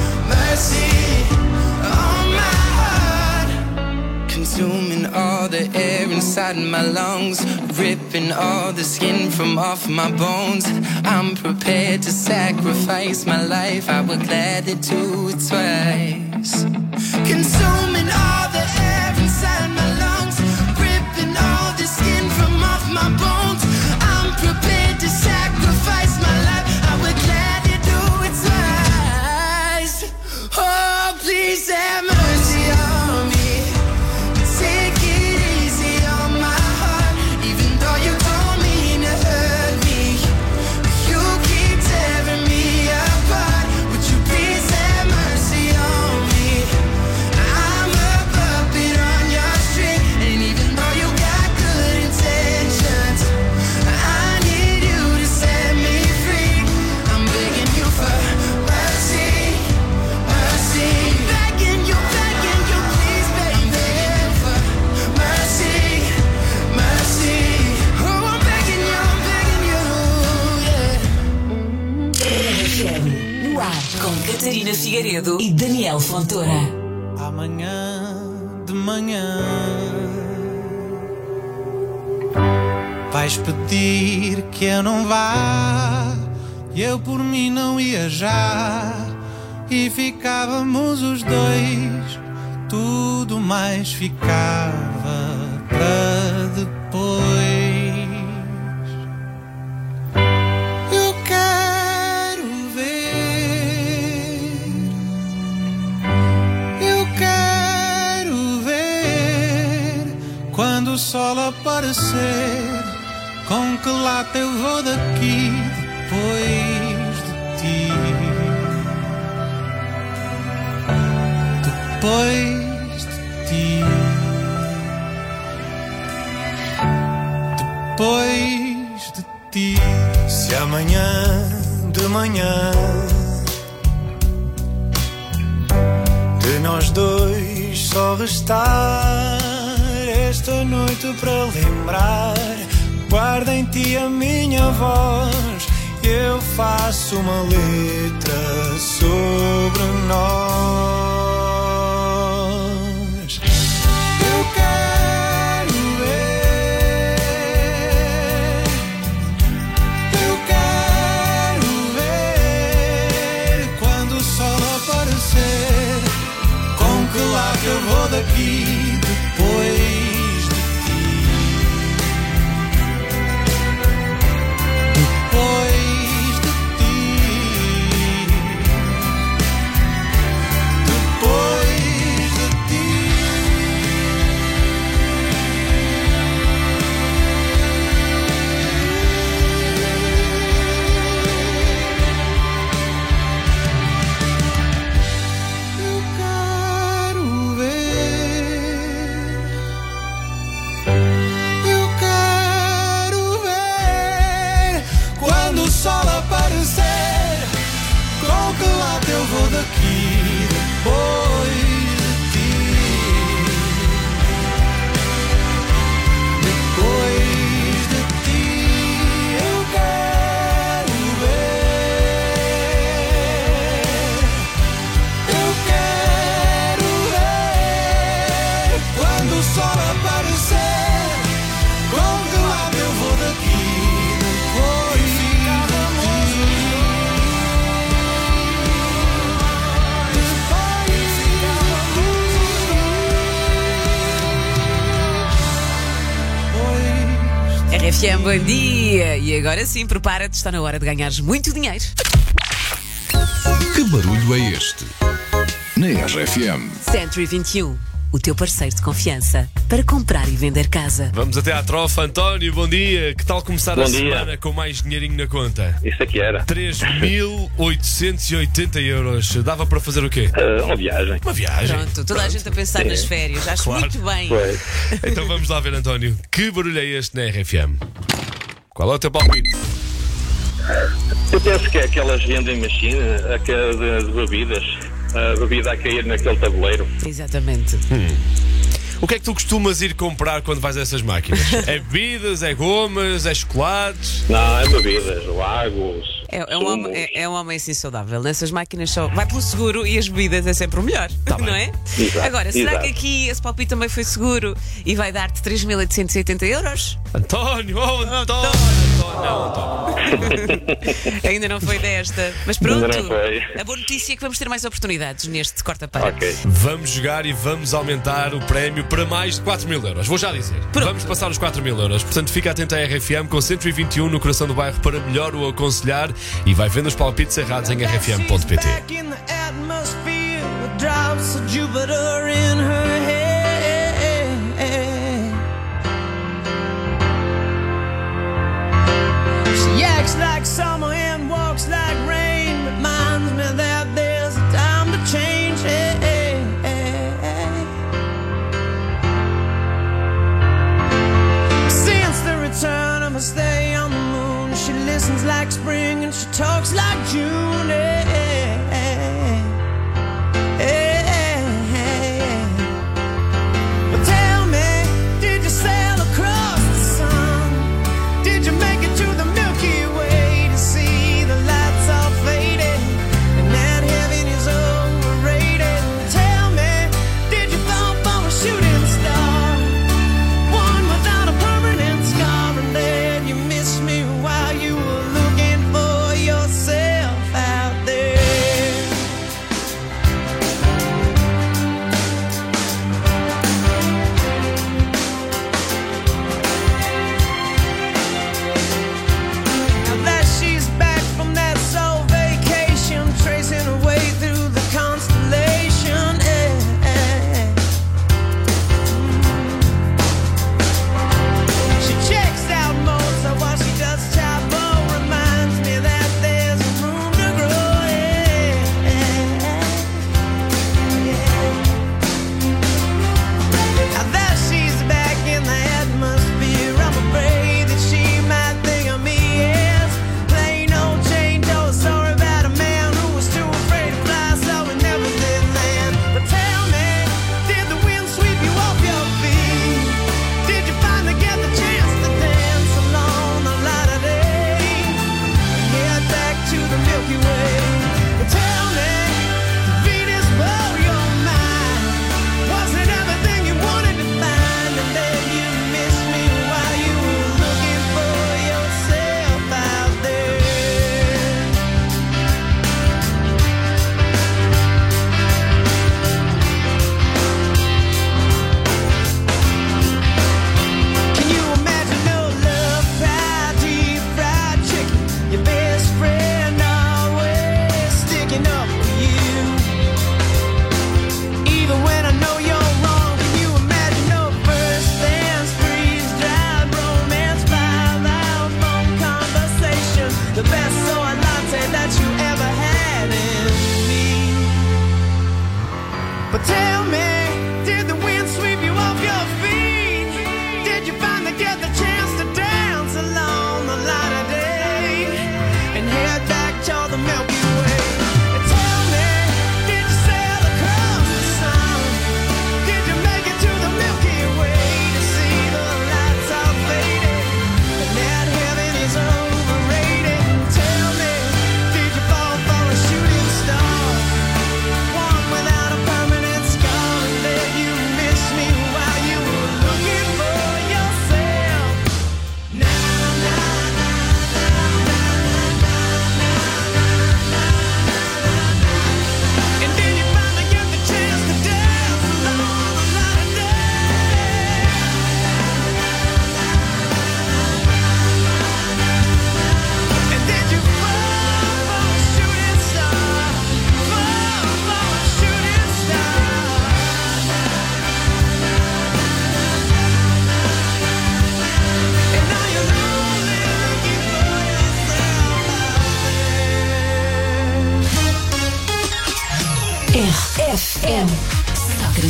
S3: mercy on my heart? Consuming all the air inside my lungs, ripping all the skin from off my bones. I'm prepared to sacrifice my life, I would gladly do it twice. Consuming all the air inside my lungs, ripping all the skin from off my bones. I'm prepared to sacrifice my life, I would gladly do it twice. Oh, please have mercy on me. Take it easy on my heart, even though you don't mean to hurt me. You keep tearing me apart. Would you please have mercy on me? I'm a puppet on your string, and even though you got good intentions, I need you to set me free. I'm begging you for mercy, mercy. Begging you, begging you, please, baby, for mercy, mercy. Oh, I'm begging you, I'm begging you, yeah.
S7: R F M, no ar, com Catarina Figueiredo e Daniel Fontoura.
S6: Amanhã de manhã vais pedir que eu não vá, e eu por mim não ia já, e ficávamos os dois, tudo mais ficava para depois. Eu quero ver, eu quero ver quando o sol aparecer, com que lata eu vou daqui depois de ti. Depois de ti. Depois de ti. Se amanhã de manhã de nós dois só restar esta noite para lembrar, guarda em ti a minha voz, eu faço uma letra sobre nós. Eu quero ver, eu quero ver quando o sol aparecer, com que lado eu vou daqui depois. Eu vou daqui depois de ti. Depois de ti eu quero ver, eu quero ver quando o sol aparecer, com que lado eu vou daqui depois de ti.
S2: R F M, bom dia! E agora sim, prepara-te, está na hora de ganhares muito dinheiro.
S8: Que barulho é este? Na R F M.
S2: Century vinte e um, o teu parceiro de confiança para comprar e vender casa.
S4: Vamos até à trofa, António, bom dia. Que tal começar
S17: bom
S4: a
S17: dia.
S4: semana com mais dinheirinho na conta?
S17: Isso aqui era.
S4: três mil oitocentos e oitenta euros. Dava para fazer o quê?
S17: Uh, uma viagem.
S4: Uma viagem.
S2: Pronto, toda
S4: Pronto.
S2: a gente a pensar
S17: Sim.
S2: nas férias. Acho
S4: Claro.
S2: muito bem.
S17: Foi.
S4: Então vamos lá ver, António. Que barulho é este na R F M? Qual é o teu palpite?
S17: Eu penso que é aquelas vending machine, aquela de, de bebidas, a bebida a cair naquele tabuleiro.
S2: Exatamente.
S4: Hum. O que é que tu costumas ir comprar quando vais a essas máquinas? É bebidas, é gomas, é chocolates?
S17: Não, é bebidas, lagos.
S2: É, é, um homem, é, é um homem assim saudável. Nessas máquinas só vai pelo seguro e as bebidas é sempre o melhor.
S4: Tá
S2: não
S4: bem.
S2: é?
S17: Exato,
S2: Agora, será
S17: exato.
S2: que aqui esse palpite também foi seguro e vai dar-te três mil oitocentos e oitenta euros?
S4: António, oh António! António. Não, António.
S2: Ainda não foi desta. Mas pronto,
S17: Ainda não foi.
S2: a boa notícia é que vamos ter mais oportunidades neste corta-para.
S17: Ok.
S4: Vamos jogar e vamos aumentar o prémio para mais de quatro mil euros. Vou já dizer.
S2: Pronto.
S4: Vamos passar os quatro mil euros. Portanto, fica atento à R F M com cento e vinte e um no coração do bairro para melhor o aconselhar e vai vendo os palpites errados em r f m ponto p t.
S6: She acts like summer and walks like rain. Reminds me that there's a time to change. Since the return of her stay on the moon, she listens like spring and she talks like June. But tell me, did you sail across the sun? Did you make it to the Milky Way to see the lights all faded and that heaven is overrated? Tell me, did you fall for a shooting star, one without a permanent scar, and then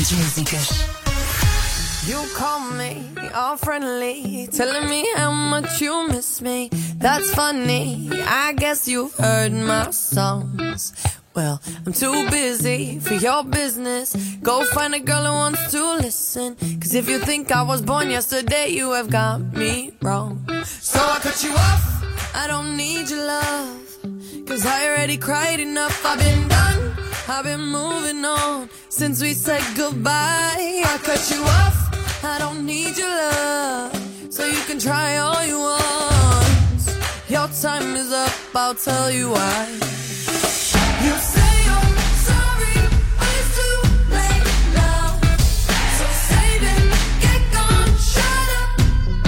S7: Grandes músicas.
S18: You call me all friendly, telling me how much you miss me. That's funny, I guess you've heard my songs. Well, I'm too busy for your business. Go find a girl who wants to listen. Cause if you think I was born yesterday, you have got me wrong. So I cut you off, I don't need your love. Cause I already cried enough, I've been done, I've been moving on since we said goodbye. I cut you off, I don't need your love. So you can try all you want. Your time is up, I'll tell you why. You say you're sorry, but it's too late now. So save it, get gone, shut up.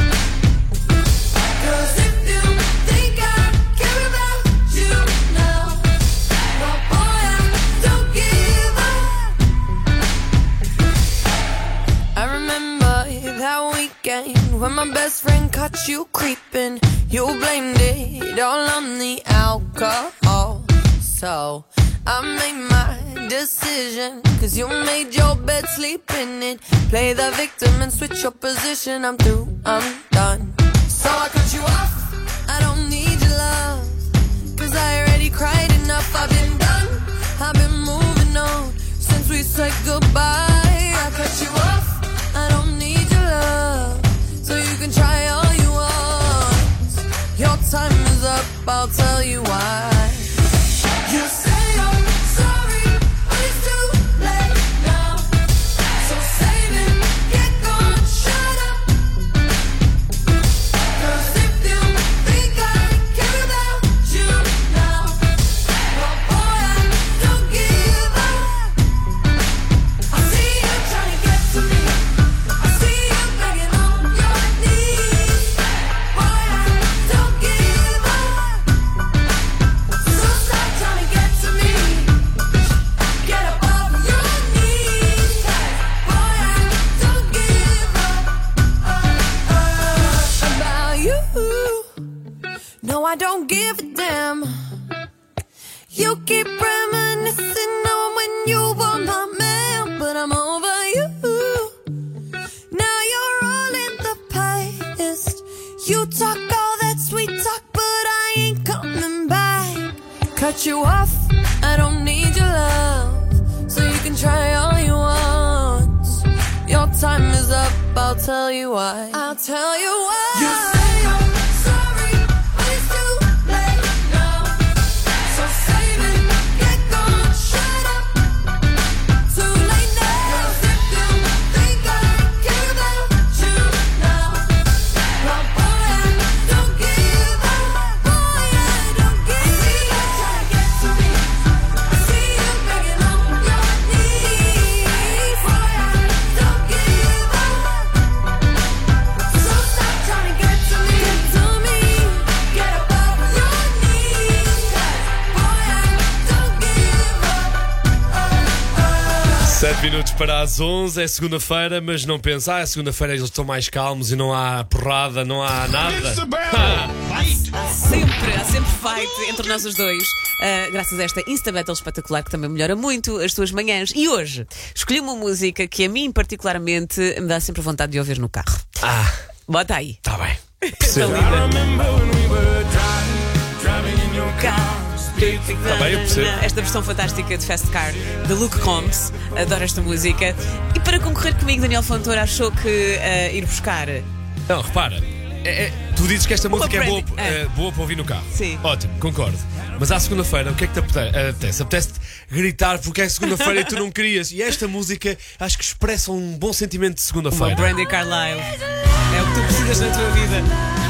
S18: Cause if you think I care about you now, well boy, I don't give up. I remember that weekend when my best friend caught you creeping. You blamed it all on the alcohol. So I made my decision, cause you made your bed, sleep in it. Play the victim and switch your position. I'm through, I'm done. So I cut you off, I don't need your love. Cause I already cried enough, I've been done, I've been moving on since we said goodbye. I cut you off, I don't need your love. So you can try all you want. Your time is up, I'll tell you why. You say you're sorry, but it's too late now. So save it, get gone, shut up. Cause if you think I care about you now, well boy, I don't give up. I see you trying to get to me, I see you begging on your knees. Boy, I don't give up. So stop trying to get to me. Get up off your knees. Boy, I don't give up about you. No, I don't give a damn. You keep reminiscing on when you were my man, but I'm over you. Now you're all in the past. You talk all that sweet talk, but I ain't coming back. Cut you off, I don't need your love. So you can try all you want. Your time is up, I'll tell you why. I'll tell you why. You say you're sorry, but it's too late now. So save it, get gone, shut up. Too late now. Cause if you think I care about you now, well boy, I don't give up. Boy, I don't give up. I see you trying to get to me, I see you begging on your knees. Boy, I don't give up. So stop trying to get to me, get to me. Get up off your knees. Boy, I don't give up.
S4: Sete minutos para as onze, é segunda-feira, mas não pensa, ah, é segunda-feira eles estão mais calmos e não há porrada, não há nada. Ah,
S2: Há sempre, há sempre fight entre nós os dois. Uh, graças a esta Insta Battle espetacular que também melhora muito as tuas manhãs. E hoje escolhi uma música que a mim particularmente me dá sempre vontade de ouvir no carro.
S4: Ah,
S2: Bota aí.
S4: tá bem.
S2: Percebo.
S4: Tá bem, eu percebo.
S2: Esta versão fantástica de Fast Car de Luke Combs. Adoro esta música. E para concorrer comigo, Daniel Fontoura achou que uh, ir buscar.
S4: Não, repara, é- é- tu dizes que esta
S2: Uma
S4: música é boa,
S2: brandy,
S4: é,
S2: é.
S4: boa para ouvir no carro.
S2: Sim.
S4: Ótimo, concordo. Mas à segunda-feira, o que é que te apete- apetece? Apetece-te gritar porque é segunda-feira e tu não querias. E esta música acho que expressa um bom sentimento de
S2: Uma
S4: segunda-feira.
S2: Brandy Carlisle. É o que tu precisas na tua vida.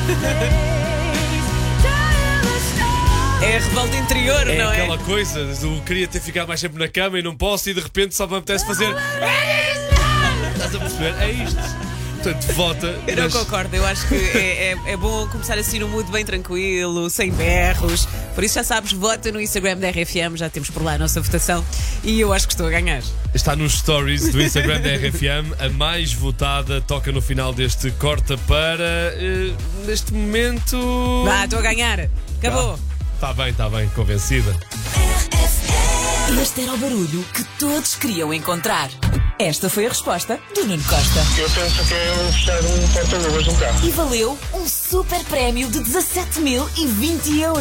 S2: É a revolta interior,
S4: É
S2: não é?
S4: aquela coisa do queria ter ficado mais tempo na cama e não posso e de repente só me apetece fazer. Estás a perceber? É isto. Portanto, vota.
S2: Eu não
S4: nas-
S2: concordo, eu acho que é, é, é bom começar assim num mood bem tranquilo, sem berros. Por isso já sabes, vota no Instagram da R F M, já temos por lá a nossa votação e eu acho que estou a ganhar.
S4: Está nos stories do Instagram da R F M. A mais votada toca no final deste corta para. eh, neste momento.
S2: Vá, estou a ganhar. Acabou.
S4: Está bem, está bem, convencida.
S7: Este era o barulho que todos queriam encontrar. Esta foi a resposta do Nuno Costa.
S19: Eu penso que é eu fechar um porta-luvas de um carro.
S7: E valeu um super prémio de dezassete mil e vinte euros.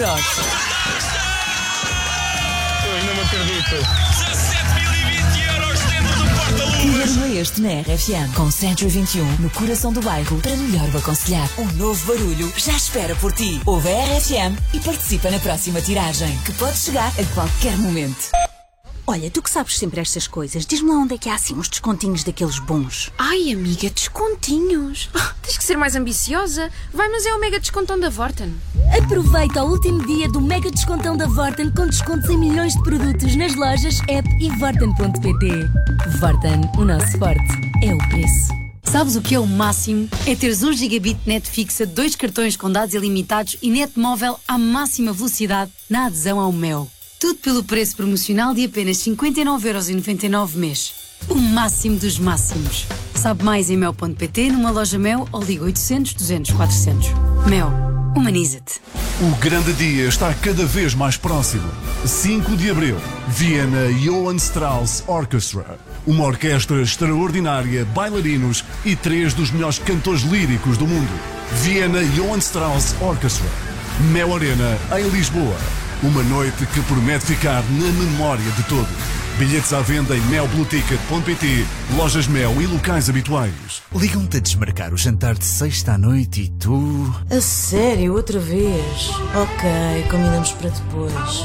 S19: Eu ainda não acredito.
S16: dezassete mil e vinte euros dentro do porta-luvas.
S7: Que barulho é este na R F M? Com Century vinte e um, no coração do bairro, para melhor o aconselhar. Um novo barulho já espera por ti. Ouve a R F M e participa na próxima tiragem, que pode chegar a qualquer momento.
S10: Olha, tu que sabes sempre estas coisas, diz-me lá onde é que há assim uns descontinhos daqueles bons.
S20: Ai, amiga, descontinhos. Oh, tens que ser mais ambiciosa. Vai, mas é o mega descontão da Vorten.
S21: Aproveita o último dia do mega descontão da Vorten com descontos em milhões de produtos nas lojas, app e vorten ponto pt. Vorten, o nosso forte é o preço.
S22: Sabes o que é o máximo? É teres um gigabit net fixa, dois cartões com dados ilimitados e net móvel à máxima velocidade na adesão ao Mel. Tudo pelo preço promocional de apenas cinquenta e nove euros e noventa e nove mês. O máximo dos máximos. Sabe mais em mel ponto pt, numa loja Mel ou liga oitocentos, duzentos, quatrocentos. Mel, humaniza-te.
S12: O grande dia está cada vez mais próximo. cinco de abril, Viena Johann Strauss Orchestra. Uma orquestra extraordinária, bailarinos e três dos melhores cantores líricos do mundo. Viena Johann Strauss Orchestra. Mel Arena, em Lisboa. Uma noite que promete ficar na memória de todos. Bilhetes à venda em mel blue ticket ponto pt, lojas Mel e locais habituais.
S23: Ligam-te a desmarcar o jantar de sexta à noite e tu...
S24: A sério, outra vez? Ok, combinamos para depois.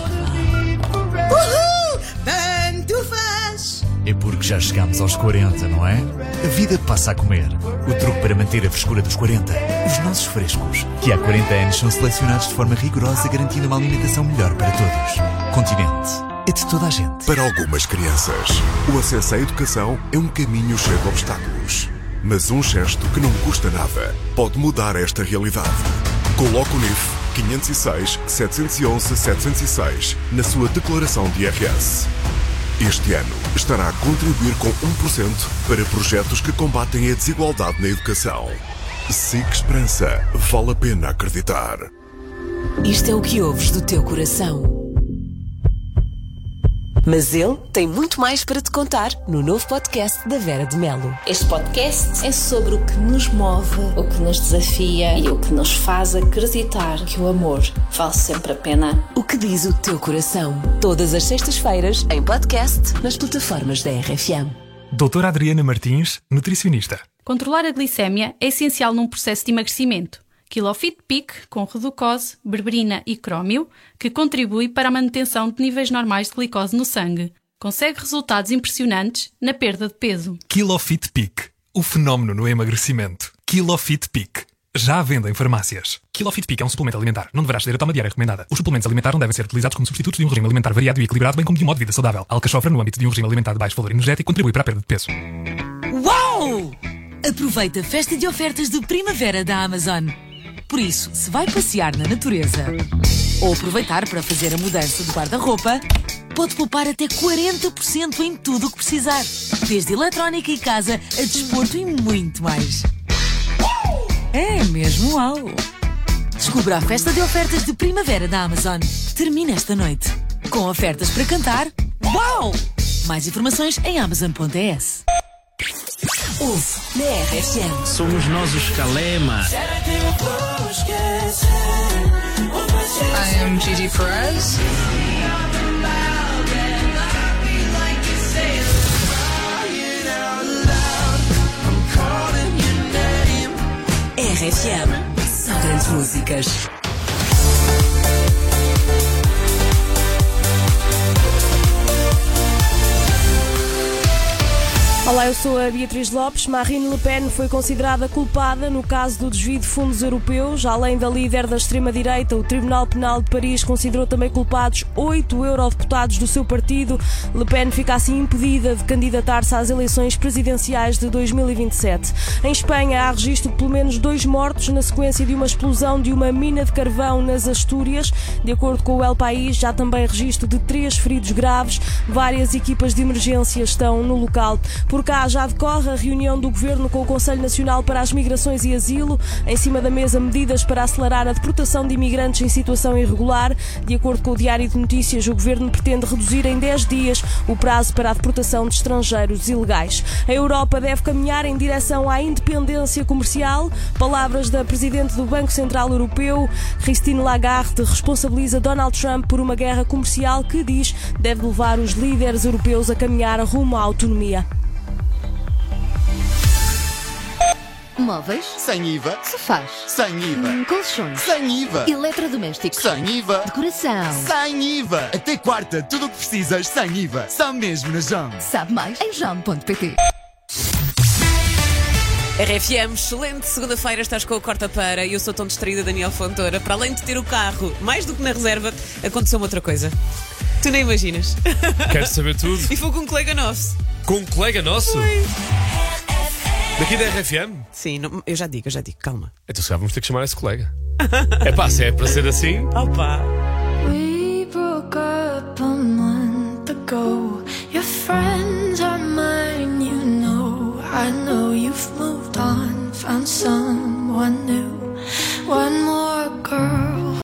S25: Uhul! Pantufas!
S23: É porque já chegámos aos quarenta, não é? A vida passa a comer. O truque para manter a frescura dos quarenta. Os nossos frescos, que há quarenta anos são selecionados de forma rigorosa, garantindo uma alimentação melhor para todos. Continente. É de toda a gente.
S26: Para algumas crianças, o acesso à educação é um caminho cheio de obstáculos. Mas um gesto que não custa nada pode mudar esta realidade. Coloque o N I F quinhentos e seis, setecentos e onze, setecentos e seis na sua declaração de I R S. Este ano estará a contribuir com um por cento para projetos que combatem a desigualdade na educação. S I C Esperança. Vale a pena acreditar.
S7: Isto é o que ouves do teu coração. Mas ele tem muito mais para te contar no novo podcast da Vera de Melo.
S27: Este podcast é sobre o que nos move, o que nos desafia e o que nos faz acreditar que o amor vale sempre a pena.
S7: O que diz o teu coração? Todas as sextas-feiras, em podcast, nas plataformas da R F M.
S28: Doutora Adriana Martins, nutricionista.
S29: Controlar a glicémia é essencial num processo de emagrecimento. Kilofit Peak, com reducose, berberina e crómio, que contribui para a manutenção de níveis normais de glicose no sangue. Consegue resultados impressionantes na perda de peso.
S28: Kilofit Peak, o fenómeno no emagrecimento. Kilofit Peak, já à venda em farmácias. Kilofit Peak é um suplemento alimentar. Não deverás ceder a toma diária recomendada. Os suplementos alimentares não devem ser utilizados como substitutos de um regime alimentar variado e equilibrado, bem como de um modo de vida saudável. A alcachofra, no âmbito de um regime alimentar de baixo valor energético, contribui para a perda de peso.
S7: Uau! Aproveita a festa de ofertas de primavera da Amazon. Por isso, se vai passear na natureza ou aproveitar para fazer a mudança do guarda-roupa, pode poupar até quarenta por cento em tudo o que precisar. Desde eletrónica e casa a desporto e muito mais. É mesmo uau! Descubra a festa de ofertas de primavera da Amazon. Termina esta noite com ofertas para cantar. Uau! Mais informações em amazon ponto es. Ouve na R F M.
S30: Somos nós os Calema.
S31: I am Gigi Perez.
S7: R F M. Só grandes músicas.
S32: Olá, eu sou a Beatriz Lopes. Marine Le Pen foi considerada culpada no caso do desvio de fundos europeus. Além da líder da extrema-direita, o Tribunal Penal de Paris considerou também culpados oito eurodeputados do seu partido. Le Pen fica assim impedida de candidatar-se às eleições presidenciais de dois mil e vinte e sete. Em Espanha há registro de pelo menos dois mortos na sequência de uma explosão de uma mina de carvão nas Astúrias. De acordo com o El País, há também registro de três feridos graves. Várias equipas de emergência estão no local. Por cá já decorre a reunião do Governo com o Conselho Nacional para as Migrações e Asilo. Em cima da mesa, medidas para acelerar a deportação de imigrantes em situação irregular. De acordo com o Diário de Notícias, o Governo pretende reduzir em dez dias o prazo para a deportação de estrangeiros ilegais. A Europa deve caminhar em direção à independência comercial. Palavras da Presidente do Banco Central Europeu, Christine Lagarde, responsabiliza Donald Trump por uma guerra comercial que, diz, deve levar os líderes europeus a caminhar rumo à autonomia.
S1: Móveis?
S3: Sem I V A.
S1: Sofás?
S3: Sem I V A.
S1: Hum, colchões?
S3: Sem I V A.
S1: Eletrodomésticos?
S3: Sem I V A.
S1: Decoração?
S3: Sem I V A. Até quarta, tudo o que precisas sem I V A. Só mesmo na Jam.
S1: Sabe mais em jam ponto pt.
S2: R F M, excelente segunda-feira, estás com o Corta Para e eu sou tão distraída, Daniel Fontoura. Para além de ter o carro mais do que na reserva, aconteceu-me outra coisa. Tu nem imaginas.
S4: Queres saber tudo?
S2: E foi com um colega nosso.
S4: Com um colega nosso?
S2: Foi.
S4: Daqui da R F M?
S2: Sim, não, eu já digo, eu já digo, calma.
S4: Então se calhar vamos ter que chamar esse colega. É pá, se é para ser assim.
S2: Opa!